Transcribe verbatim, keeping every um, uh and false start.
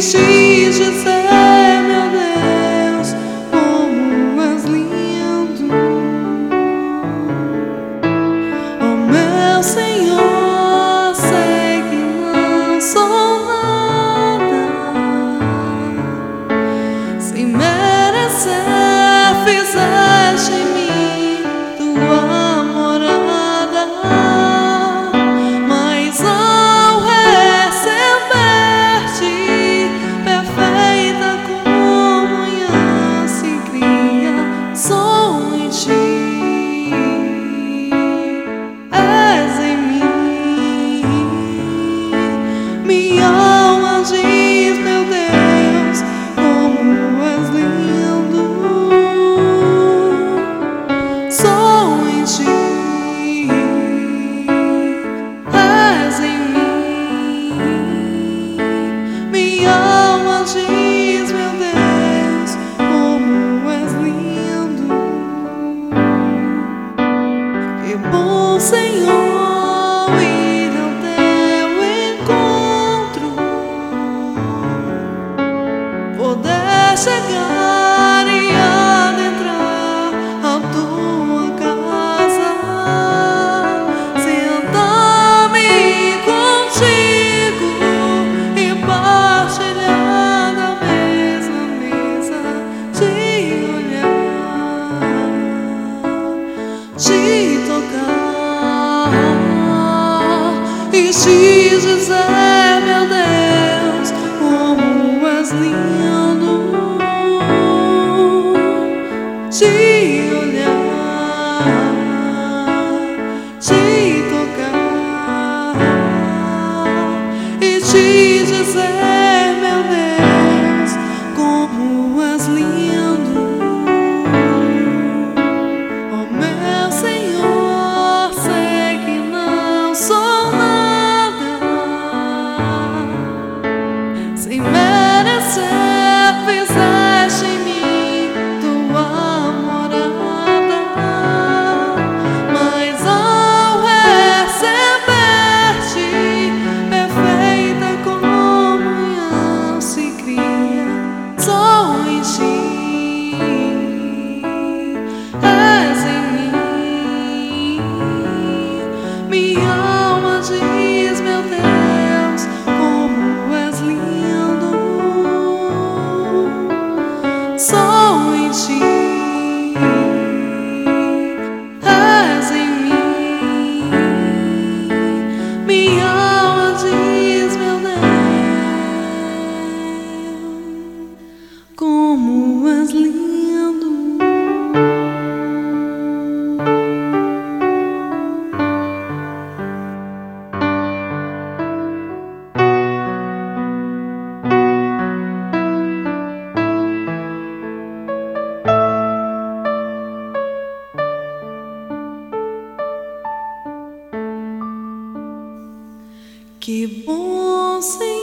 quis dizer, meu Deus, como és lindo. Oh, meu Senhor, sei que não sou nada, sem merecer fizeste em mim tua morada. Mas ao receber-te, perfeita comunhão se cria só em ti. És em mim, minha alma diz, meu Deus, como és lindo. Só em ti. És em mim, minha alma diz, meu Deus, como és lindo. Que bom, Senhor, ir ao teu encontro, poder chegar e adentrar a tua casa, sentar-me contigo e partilhar da mesma mesa, te olhar, te tocar e te dizer, meu Deus, como és lindo. Te olhar, te tocar e te dizer, meu Deus, como és lindo. Oh, meu Senhor, sei que não sou nada, sem merecer fizeste em mim tua morada. Mas ao receber-te, perfeita comunhão se cria só em ti. És em mim, minha alma diz, meu Deus, como és lindo. Só em ti. És em mim, minha alma diz, meu Deus, como és lindo. Que bom, Senhor.